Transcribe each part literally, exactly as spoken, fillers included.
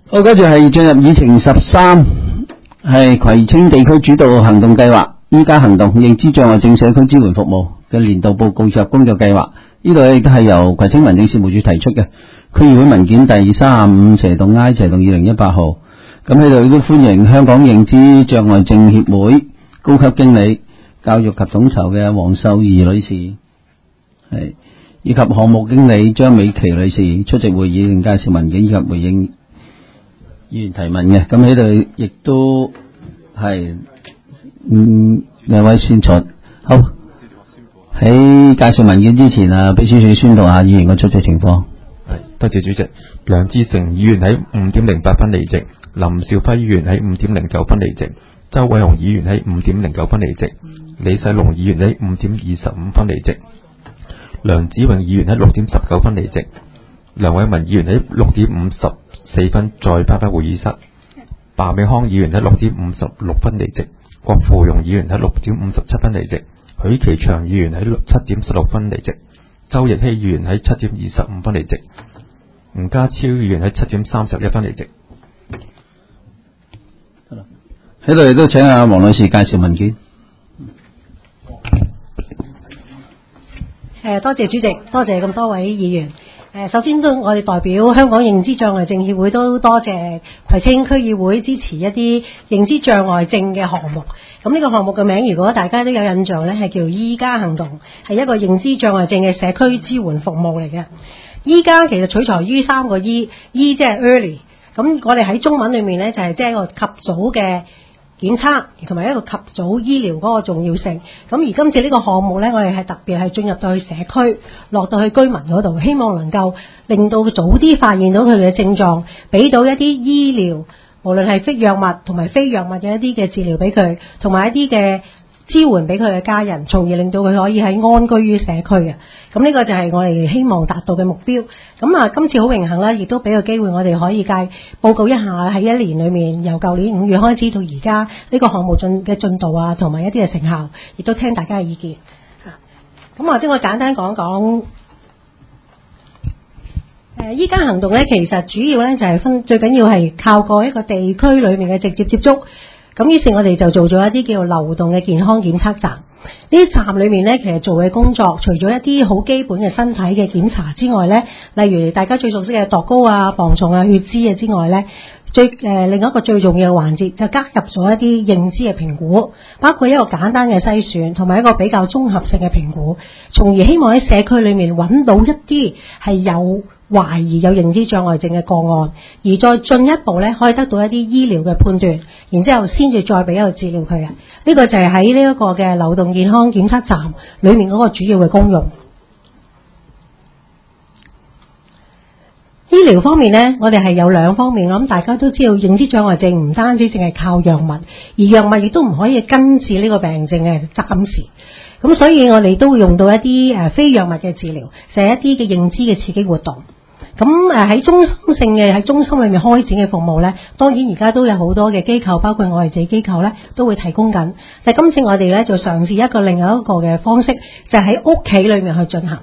好，跟住係進入議程十三，係葵青地區主導行動計劃，依家行動認知障礙症社區支援服務嘅年度報告及工作計劃。呢度亦都係由葵青民政事務處提出嘅區議會文件第三十五斜動 I 斜動二零一八號。咁喺度亦都歡迎香港認知障礙症協會高級經理、教育及統籌嘅黃秀儀女士，係以及項目經理張美琪女士出席會議，並介紹文件以及回應議員提問嘅。咁喺度亦都係嗯兩位先坐好。喺介紹文件之前啊，秘書處宣讀下議員嘅出席情況。 係，多謝主席。梁志成議員喺五點零八分離席，林兆輝議員喺五點零九分離席，周偉雄議員喺五點零九分離席，李世龍議員喺五點二十五分離席，梁子穎議員喺六點十九分離席，梁偉文議員喺六點五十四分再返返會議室，白美康議員喺六點五十六分離席，郭富榮議員喺六點五十七分離席，許其祥議員喺七點十六分離席，周奕希議員喺七點二十五分離席，吳家超議員喺七點三十一分離席。 喺度亦都請阿黃女士介紹文件。 誒，多謝主席，多謝咁多位議員。誒，首先都我哋代表香港認知障礙症協會都多謝葵青區議會支持一啲認知障礙症嘅項目。咁呢個項目嘅名，如果大家都有印象呢，係叫依家行動，係一個認知障礙症嘅社區支援服務嚟嘅。依家其實取材於三個 E， E 即係 early。咁我哋喺中文裏面呢，就係即係一個及早嘅檢測同埋一個及早醫療嗰個重要性。咁而今次呢個項目呢，我哋係特別係進入到去社區，落到去居民嗰度，希望能夠令到早啲發現到佢哋嘅症狀，俾到一啲醫療，無論係非藥物同埋非藥物嘅一啲嘅治療俾佢，同埋一啲嘅支援俾佢嘅家人，從而令到佢可以喺安居於社區嘅。咁呢個就係我哋希望達到嘅目標。咁啊，今次好榮幸啦，亦都俾個機會我哋可以介報告一下喺一年裏面，由舊年五月開始到而家呢個項目進嘅進度啊，同埋一啲嘅成效，亦都聽大家嘅意見。咁或者我簡單講講。誒，依家行動咧，其實主要咧就係分，最緊要係靠過一個地區裏面嘅直接接觸。咁於是我哋就做咗一啲叫做流動嘅健康檢測站。呢啲站裏面咧，其實做嘅工作，除咗一啲好基本嘅身體嘅檢查之外咧，例如大家最熟悉嘅度高啊、防蟲啊、血脂啊之外咧，最誒、呃、另一個最重要嘅環節就加入咗一啲認知嘅評估，包括一個簡單嘅篩選同埋一個比較綜合性嘅評估，從而希望喺社區裏面揾到一啲係有懷疑有認知障礙症嘅個案，而再進一步咧可以得到一啲醫療嘅判斷，然之後先至再俾一個治療佢嘅。呢、這個就係喺呢一個嘅流動健康檢測站裏面嗰個主要嘅功用。醫療方面呢，我哋係有兩方面，我諗大家都知道認知障礙症唔單止淨係靠藥物，而藥物亦都唔可以根治呢個病症嘅，暫時。咁所以我哋都會用到一啲誒非藥物嘅治療，就係一啲嘅認知嘅刺激活動。咁誒喺中心性嘅喺中心裏面開展嘅服務呢，當然而家都有好多嘅機構，包括我哋自己機構呢，都會提供緊。但係今次我哋呢，就嘗試一個另外一個嘅方式，就係喺屋企裏面去進行。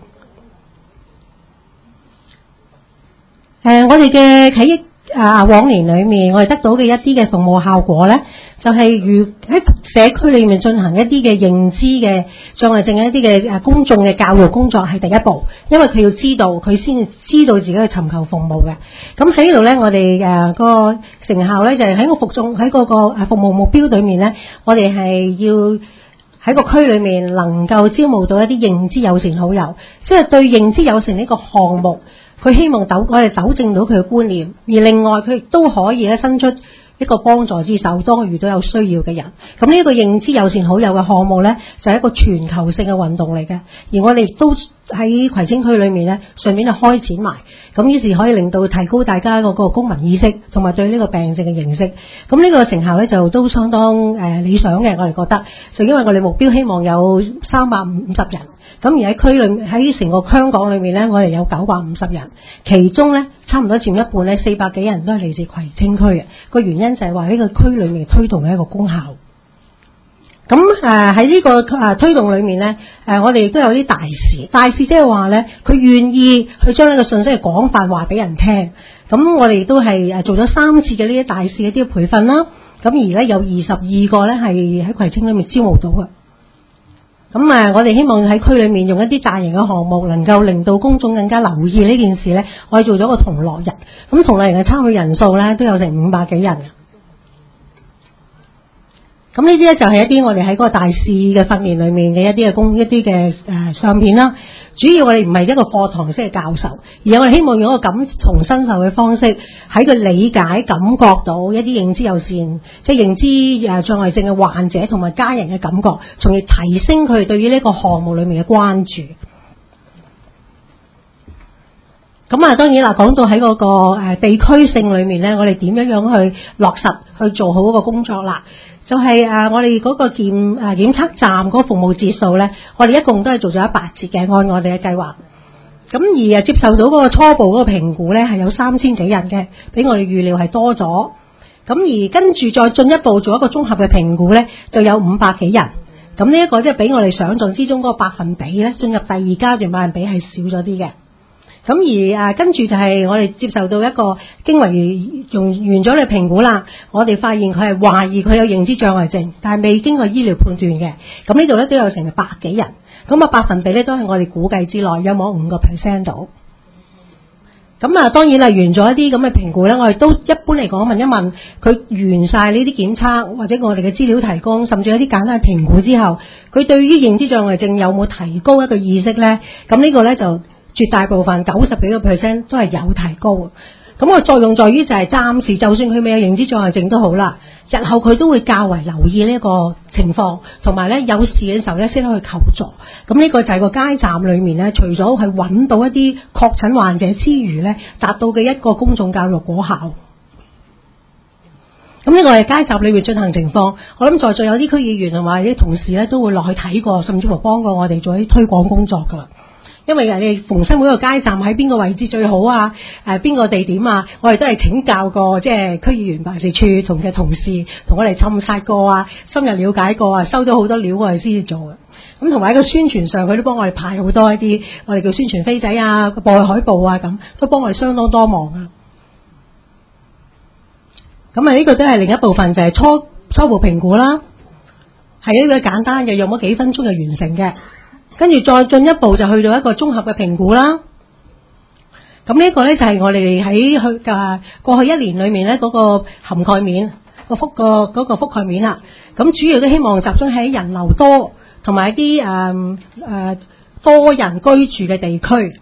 誒、呃，我哋嘅喺啊往年裏面，我哋得到嘅一啲嘅服務效果咧，就係、是、如喺社區裏面進行一啲嘅認知嘅障礙症嘅一啲嘅誒公眾嘅教育工作係第一步，因為佢要知道，佢先知道自己去尋求服務嘅。咁喺呢度咧，我哋誒個成效咧就係喺個服眾喺嗰個誒服務目標裏面咧，我哋係要喺個區裏面能夠招募到一啲認知友善好友，即係對認知友善呢個項目。佢希望糾我哋糾正到佢嘅觀念，而另外佢亦都可以咧伸出一個幫助之手，當佢遇到有需要嘅人。咁呢一個認知友善好友嘅項目咧，就係一個全球性嘅運動嚟嘅。而我哋亦都喺葵青區裏面咧，順便就開展埋，咁於是可以令到提高大家嗰個公民意識，同埋對呢個病症嘅認識。咁呢個成效咧就都相當誒、呃、理想嘅，我哋覺得。就因為我哋目標希望有三百五十人。咁而喺區裏喺成個香港裏面咧，我哋有九百五十人，其中咧差唔多佔一半咧，四百幾人都係嚟自葵青區嘅。個原因就係話呢個區裏面推動嘅一個功效。咁誒喺呢個誒、呃、推動裏面咧，誒、呃、我哋亦都有啲大使，大使即係話咧，佢願意去將呢個信息嘅廣泛話俾人聽。 咁我哋都係誒做咗三次嘅呢啲大使嘅啲培訓啦。咁而咧有二十二個咧係喺葵青裏面招募到嘅。咁啊，我哋希望喺區裏面用一啲大型嘅項目，能夠令到公眾更加留意呢件事咧。我哋做咗個同樂日，咁同樂日嘅參與人數咧都有成五百幾人嘅。咁呢啲咧就係一啲我哋喺嗰個大使嘅訓練裏面嘅一啲嘅公一啲嘅誒相片啦。主要我哋唔係一個課堂式嘅教授，而係我哋希望用一個感同身受嘅方式，喺佢理解、感覺到一啲認知有限，即係認知誒障礙症嘅患者同埋家人嘅感覺，從而提升佢對於呢個項目裏面嘅關注。咁啊，當然啦，講到喺嗰個誒地區性裏面咧，我哋點樣樣去落實去做好嗰個工作啦？就係誒我哋嗰個檢誒檢測站嗰個服務指數咧，我哋一共都係做咗一百節嘅，按我哋嘅計劃。咁而誒接受到嗰個初步嗰個評估咧，係有三千幾人嘅，比我哋預料係多咗。咁而跟住再進一步做一個綜合嘅評估咧，就有五百幾人。咁呢一個即係比我哋想象之中嗰個百分比咧，進入第二階段百分比係少咗啲嘅。咁而誒跟住就係我哋接受到一個經為用完咗嘅評估啦，我哋發現佢係懷疑佢有認知障礙症，但係未經過醫療判斷嘅。咁呢度咧都有成百幾人，咁啊百分比咧都係我哋估計之內，有冇五個 percent 到？咁啊當然啦，完咗一啲咁嘅評估咧，我哋都一般嚟講問一問佢完晒呢啲檢測或者我哋嘅資料提供，甚至有啲簡單嘅評估之後，佢對於認知障礙症有冇提高一個意識咧？咁呢個咧就絕大部分九十幾個 percent 都係有提高嘅。咁個作用在於就係暫時就算佢未有認知障礙症都好啦，日後佢都會較為留意呢個情況，同埋咧有事嘅時候咧識得去求助。咁呢個就係個街站裏面咧，除咗係揾到一啲確診患者之餘咧，達到嘅一個公眾教育果效。咁呢個係街站裏面進行情況，我諗在座有啲區議員同埋啲同事咧都會落去睇過，甚至乎幫過我哋做啲推廣工作㗎啦。因為人哋逢親每個街站喺邊個位置最好啊？誒邊個地點啊？我哋都係請教過，即係區議員辦事處同嘅同事同我哋探察過啊，深入了解過啊，收咗好多料我哋先至做嘅。咁同埋喺個宣傳上，佢都幫我哋派好多一啲我哋叫宣傳飛仔啊、報海報啊咁，都幫我哋相當多忙啊。咁啊，呢個都係另一部分，就係、是、初初步評估啦，係一個簡單嘅，用咗幾分鐘就完成嘅。跟住再進一步就去到一個綜合嘅評估啦。咁呢一個咧就係我哋喺去誒過去一年裏面咧嗰個涵蓋面個覆個嗰個覆蓋面啦。咁主要都希望集中喺人流多同埋一啲誒誒多人居住嘅地區。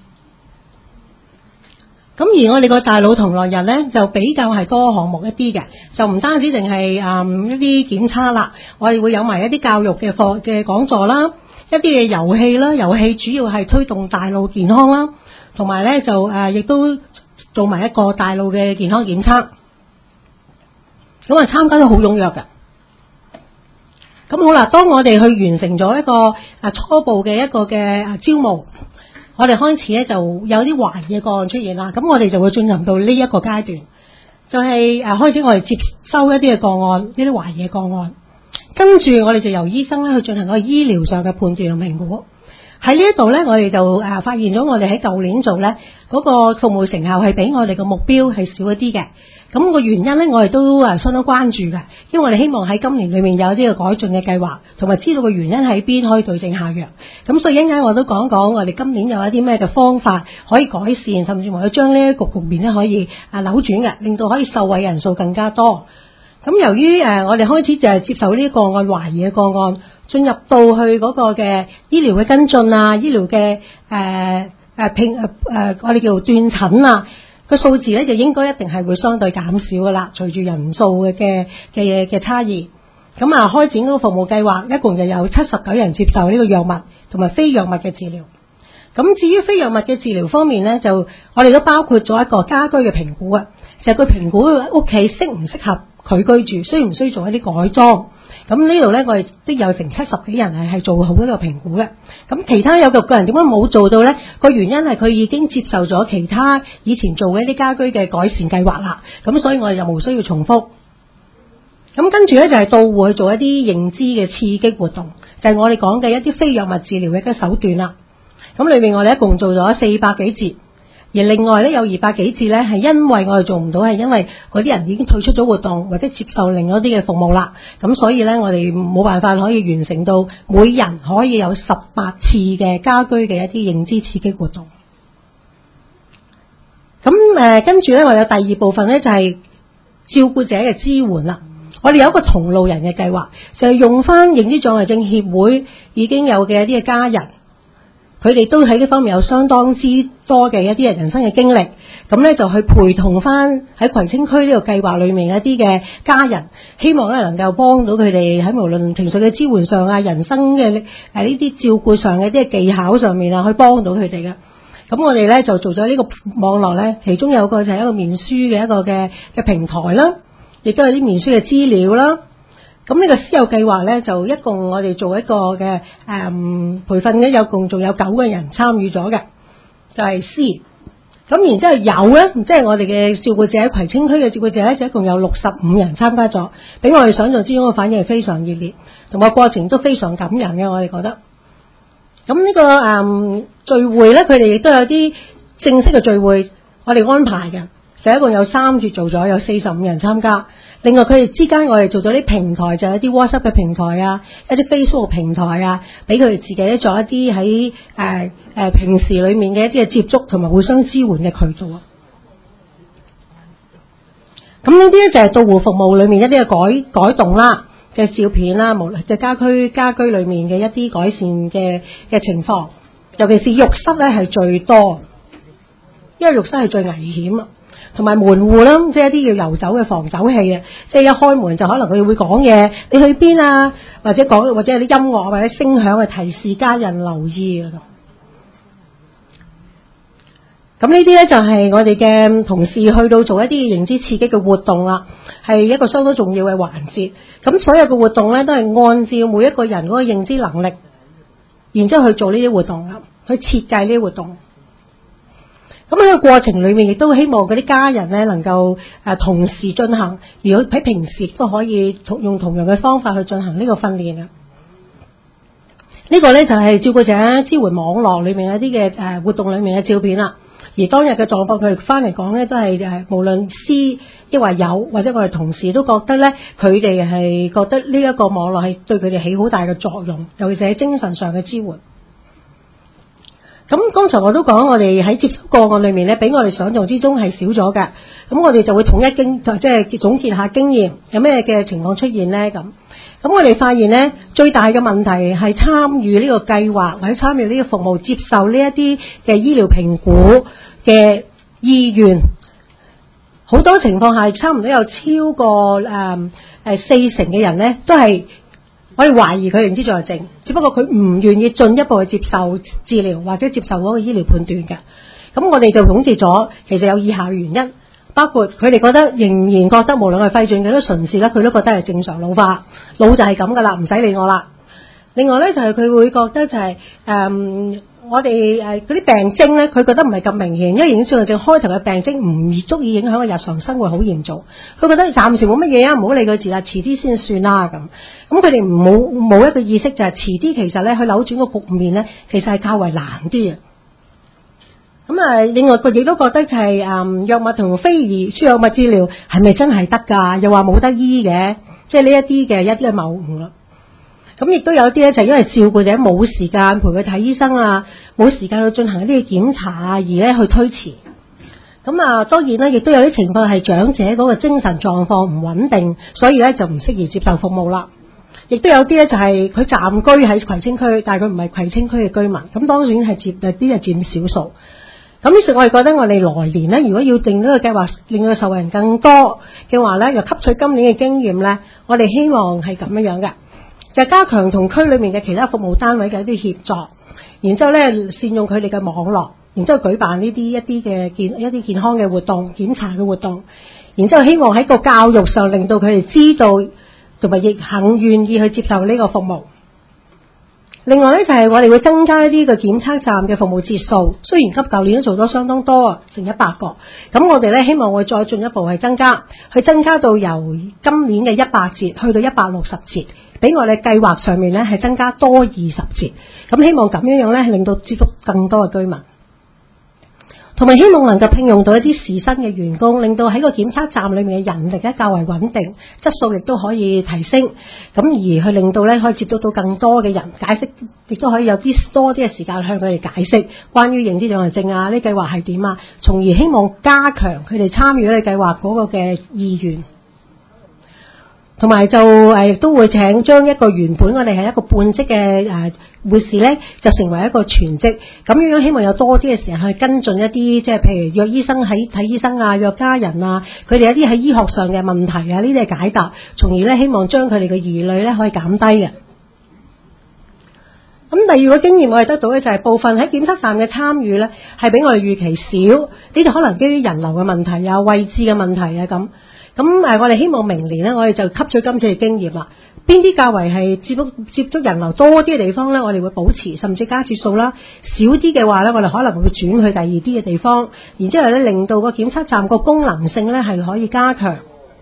咁而我哋個大佬同樂日咧就比較係多項目一啲嘅，就唔單止淨係誒一啲檢測啦，我哋會有埋一啲教育嘅課嘅講座啦。一啲嘅遊戲啦，遊戲主要係推動大腦健康啦，同埋咧就誒亦、呃、都做埋一個大腦嘅健康檢測。咁啊參加都好踴躍嘅。咁好啦，當我哋去完成咗一個啊初步嘅一個嘅啊招募，我哋開始咧就有啲懷疑嘅個案出現啦。咁我哋就會進入到呢一個階段，就係、是、誒開始我哋接收一啲嘅個案，呢啲懷疑嘅個案。跟住我哋就由醫生咧去進行個醫療上嘅判斷同評估。喺呢一度咧，我哋就誒發現咗我哋喺舊年做咧嗰個服務成效係比我哋嘅目標係少一啲嘅。咁個原因咧，我哋都誒相當關注嘅，因為我哋希望喺今年裏面有啲嘅改進嘅計劃，同埋知道個原因喺邊，可以對症下藥。咁所以一陣間我都講講我哋今年有一啲咩嘅方法可以改善，甚至乎去將呢一個局面咧可以啊扭轉嘅，令到可以受惠人數更加多。咁由於誒、呃、我哋開始就係接受呢個案懷疑嘅個案，進入到去嗰個嘅醫療嘅跟進啊，醫療嘅誒誒拼誒誒我哋叫做斷診啊，個數字咧就應該一定係會相對減少噶啦，隨住人數嘅嘅嘅嘅差異。咁啊開展嗰個服務計劃，一共就有七十九人接受呢個藥物同埋非藥物嘅治療。咁至於非藥物嘅治療方面咧，就我哋都包括咗一個家居嘅評估啊，就係佢評估屋企適唔適合佢居住，需唔需要做一啲改裝？咁呢度咧，我哋都有成七十幾人係係做好呢個評估嘅。咁其他有個個人點解冇做到咧？個原因係佢已經接受咗其他以前做嘅一啲家居嘅改善計劃啦。咁所以我哋就無需要重複。咁跟住咧就係到戶去做一啲認知嘅刺激活動，就係我哋講嘅一啲非藥物治療嘅一個手段啦。咁裏面我哋一共做咗四百幾節， 而另外咧有二百幾次咧係因為我哋做唔到，係因為嗰啲人已經退出咗活動或者接受另一啲嘅服務啦。咁所以咧我哋冇辦法可以完成到每人可以有十八次嘅家居嘅一啲認知刺激活動。咁誒、呃、跟住咧我有第二部分咧就係、是、照顧者嘅支援啦。我哋有一個同路人嘅計劃，就係、是、用翻認知障礙症協會已經有嘅一啲嘅家人，佢哋都喺呢方面有相當之多嘅一啲人生嘅經歷，咁咧就去陪同翻喺葵青區呢個計劃裏面一啲嘅家人，希望咧能夠幫到佢哋喺無論情緒嘅支援上啊、人生嘅誒呢啲照顧上嘅一啲嘅技巧上面啊，去幫到佢哋嘅。咁我哋咧就做咗呢個網絡咧，其中有個就係一個面書嘅一個嘅嘅平台啦，亦都有啲面書嘅資料啦。咁呢個師友計劃咧，就一共我哋做一個嘅誒、嗯、培訓嘅，有共仲有九個人參與咗嘅，就係 C。咁然之後有咧，即係我哋嘅照顧者，葵青區嘅照顧者咧，就一共有六十五人參加咗，比我哋想象之中嘅反應係非常熱烈，同埋過程都非常感人嘅，我哋覺得。咁呢、這個誒、嗯、聚會咧，佢哋亦都有啲正式嘅聚會，我哋安排嘅，就一共有三節做咗，有四十五人參加。另外佢哋之間我哋做咗啲平台，就有啲 WhatsApp 嘅平台啊，一啲 Facebook 平台啊，俾佢哋自己咧做一啲喺誒誒平時裏面嘅一啲嘅接觸同埋互相支援嘅渠道啊。咁呢啲咧就係到戶服務裏面一啲嘅改改動啦。嘅照片啦，無論嘅家居家居裏面嘅一啲改善嘅嘅情況，尤其是浴室咧係最多，因為浴室係最危險啊，同埋門戶啦，即係一啲叫遊走嘅防走器啊，即係一開門就可能佢會講嘢，你去邊啊？或者講或者有啲音樂或者聲響去提示家人留意啊。咁呢啲咧就係我哋嘅同事去到做一啲認知刺激嘅活動啦，係一個相當重要嘅環節。咁所有嘅活動咧都係按照每一個人嗰個認知能力，然之後去做呢啲活動啦，去設計呢啲活動。咁喺個過程裏面，亦都希望嗰啲家人咧能夠誒同時進行，如果喺平時都可以同用同樣嘅方法去進行呢個訓練嘅。呢個咧就係照顧者支援網絡裏面一啲嘅誒活動裏面嘅照片啦。而當日嘅狀況，佢哋翻嚟講咧，都係誒無論師抑或有，或者我哋同事都覺得咧，佢哋係覺得呢一個網絡係對佢哋起好大嘅作用，尤其是喺精神上嘅支援。咁剛才我都講，我哋喺接觸個案裏面咧，比我哋想象之中係少咗嘅。咁我哋就會統一經，即係總結下經驗，有咩嘅情況出現咧？咁咁我哋發現咧，最大嘅問題係參與呢個計劃或者參與呢個服務，接受呢一啲嘅醫療評估嘅意願，好多情況下差唔多有超過誒誒、呃、四成嘅人咧，都係我哋懷疑佢認知障礙症，只不過佢唔願意進一步去接受治療或者接受嗰個醫療判斷嘅。咁我哋就總結咗，其實有以下嘅原因，包括佢哋覺得仍然覺得無論係肺轉幾多唇舌咧，佢都覺得係正常老化，老就係咁噶啦，唔使理我啦。另外咧就係、是、佢會覺得就係、是、誒。嗯我哋誒嗰啲病徵咧，佢覺得唔係咁明顯，因為認知障礙症開頭嘅病徵唔足以影響個日常生活好嚴重。佢覺得暫時冇乜嘢啊，唔好理佢字啦，遲啲先算啦咁。咁佢哋冇冇一個意識就係、是、遲啲其實咧去扭轉個局面咧，其實係較為難啲嘅。咁啊，另外佢亦都覺得就係、是、誒、嗯、藥物同非兒輸藥物治療係咪真係得㗎？又話冇得醫嘅，即係呢一啲嘅一啲嘅謬誤啦。咁亦都有啲咧，就係因為照顧者冇時間陪佢睇醫生啊，冇時間去進行一啲嘅檢查啊，而咧去推遲。咁啊，當然咧，亦都有啲情況係長者嗰個精神狀況唔穩定，所以咧就唔適宜接受服務啦。亦都有啲咧就係佢暫居喺葵青區，但係佢唔係葵青區嘅居民，咁當然係佔有啲係佔少數。咁於是，我哋覺得我哋來年咧，如果要定呢個計劃，令到受惠人更多嘅話咧，又吸取今年嘅經驗咧，我哋希望係咁樣樣嘅。就加強同區裏面嘅其他服務單位嘅一啲協作，然之後咧善用佢哋嘅網絡，然之後舉辦呢啲一啲嘅健一啲健康嘅活動、檢查嘅活動，然之後希望喺個教育上令到佢哋知道同埋亦肯願意去接受呢個服務。另外咧就係、是、我哋會增加一啲嘅檢測站嘅服務節數，雖然及舊年都做咗相當多啊，成一百個。咁我哋咧希望會再進一步係增加，去增加到由今年嘅一百節去到一百六十節，俾我哋計劃上面咧係增加多二十節。咁希望咁樣樣咧令到接觸更多嘅居民。 同埋希望能夠聘用到一啲時薪嘅員工，令到喺個檢測站裏面嘅人力咧較為穩定，質素亦都可以提升，咁而去令到咧可以接觸到更多嘅人，解釋亦都可以有啲多啲嘅時間向佢哋解釋關於認知障礙症啊呢計劃係點啊，從而希望加強佢哋參與呢計劃嗰個嘅意願。同埋就誒亦都會請將一個原本我哋係一個半職嘅誒護士咧，就成為一個全職，咁樣希望有多啲嘅時間去跟進一啲即係譬如約醫生喺睇醫生啊，約家人啊，佢哋一啲喺醫學上嘅問題啊，呢啲係解答，從而咧希望將佢哋嘅疑慮咧可以減低嘅。咁第二個經驗我哋得到咧就係部分喺檢測站嘅參與咧係比我哋預期少，呢啲可能基於人流嘅問題啊、位置嘅問題啊咁。咁誒，我哋希望明年咧，我哋就吸取今次嘅經驗啦。邊啲較為係接觸接觸人流多啲嘅地方咧，我哋會保持甚至加節數啦。少啲嘅話咧，我哋可能會轉去第二啲嘅地方，然之後咧令到個檢測站個功能性咧係可以加強。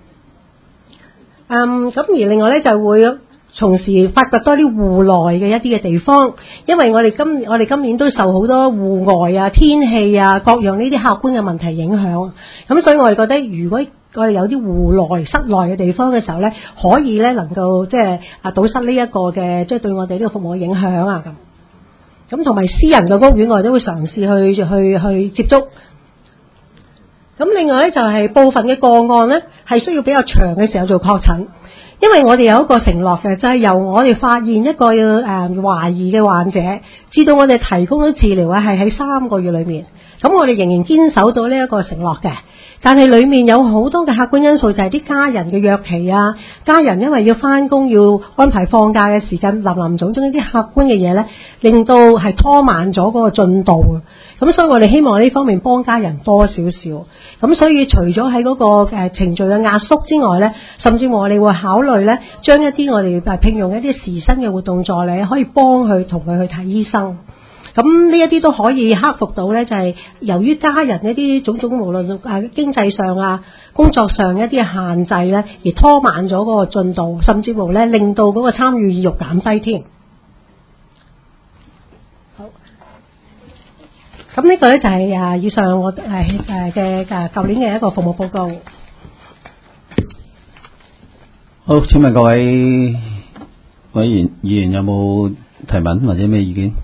嗯，咁而另外咧就會從事發掘多啲戶內嘅一啲嘅地方，因為我哋今我哋今年都受好多戶外啊、天氣啊各樣呢啲客觀嘅問題影響，咁所以我哋覺得如果我哋有啲戶內、室內嘅地方嘅時候咧，可以咧能夠即係啊堵塞呢一個嘅即係對我哋呢個服務嘅影響啊咁。咁同埋私人嘅屋苑，我哋都會嘗試去去去接觸。咁另外咧就係部分嘅個案咧係需要比較長嘅時候做確診，因為我哋有一個承諾嘅，就係由我哋發現一個誒懷疑嘅患者，至到我哋提供咗治療咧係喺三個月裏面。咁我哋仍然堅守到呢一個承諾嘅。但係裡面有好多嘅客觀因素，就係啲家人嘅約期啊，家人因為要返工要安排放假嘅時間，林林總總呢啲客觀嘅嘢咧，令到係拖慢咗嗰個進度啊。咁所以我哋希望呢方面幫家人多少少。咁所以除咗喺嗰個誒程序嘅壓縮之外咧，甚至乎我哋會考慮咧，將一啲我哋聘用一啲時薪嘅活動助理，可以幫佢同佢去睇醫生。咁呢一啲都可以克服到咧，就係由於家人一啲種種無論誒經濟上啊、工作上一啲限制咧，而拖慢咗嗰個進度，甚至乎咧令到嗰個參與意欲減低添。好，咁呢個咧就係誒以上我誒誒嘅誒舊年嘅一個服務報告。 好，請問各位委員議員有冇提問或者咩意見？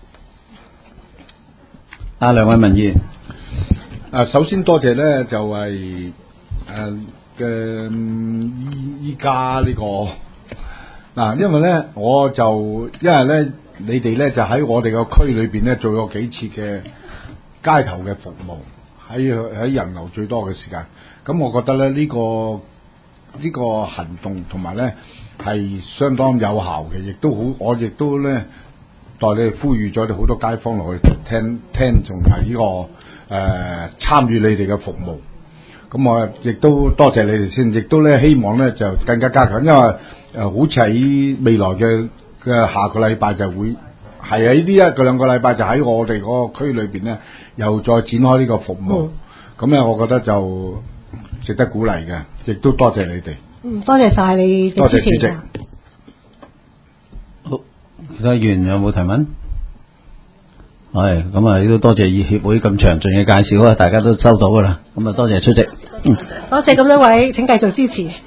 啊，梁偉文議員。 啊，首先多謝咧，就係誒嘅依依家呢個嗱，因為咧我就因為咧你哋咧就喺我哋個區裏邊咧做咗幾次嘅街頭嘅服務，喺喺人流最多嘅時間，咁我覺得咧呢個呢個行動同埋咧係相當有效嘅，亦都好，我亦都咧。代你哋呼籲咗你好多街坊落去聽聽，仲係呢個誒、呃、參與你哋嘅服務。咁我亦都多謝你哋先，亦都咧希望咧就更加加強，因為誒、呃、好似喺未來嘅嘅下個禮拜就會係喺呢一個兩個禮拜就喺我哋嗰個區裏邊咧又再展開呢個服務。咁咧、嗯，我覺得就值得鼓勵嘅，亦都多謝你哋。嗯，多謝晒你嘅支持。多謝主席。 其他議員有冇提問？係咁啊，亦都多謝議協會咁詳盡嘅介紹啊，大家都收到噶啦。咁啊，多謝出席。 多謝咁多位，請繼續支持。